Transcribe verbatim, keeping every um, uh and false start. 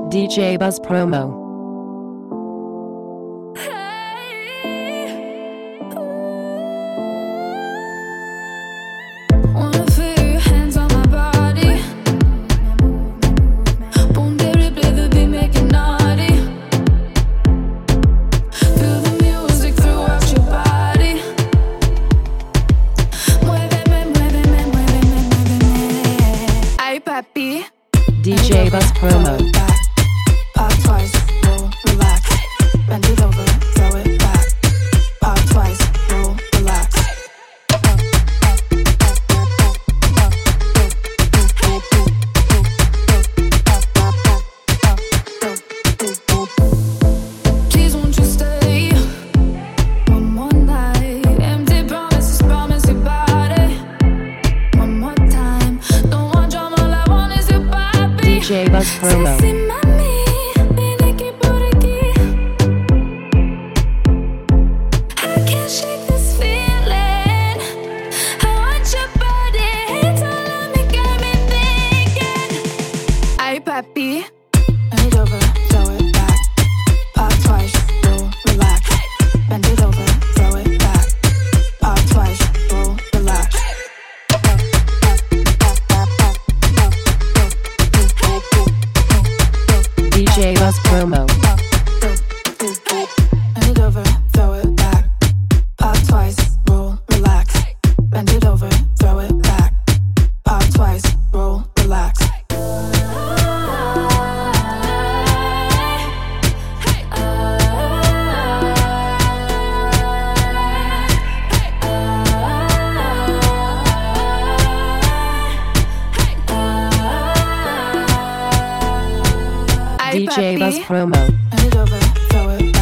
D J Buzz Promo. D J Buzz Promo. Pop twice, roll, relax. Bend it over, throw it back. Pop twice, roll, relax. Please won't you stay one more night? Empty promises, promise your body. One more time, don't want drama, all I want is your body. D J Buzz Promo. Papi, bend it over, throw it back. Pop twice, roll, relax. Bend it over, throw it back. Pop twice, roll, relax. D J Buzz Promo. Bend it over, throw it back. Pop twice, roll, relax. Bend it over, throw it back. Pop twice, roll, relax. D J Buzz Promo. Bend it over, throw it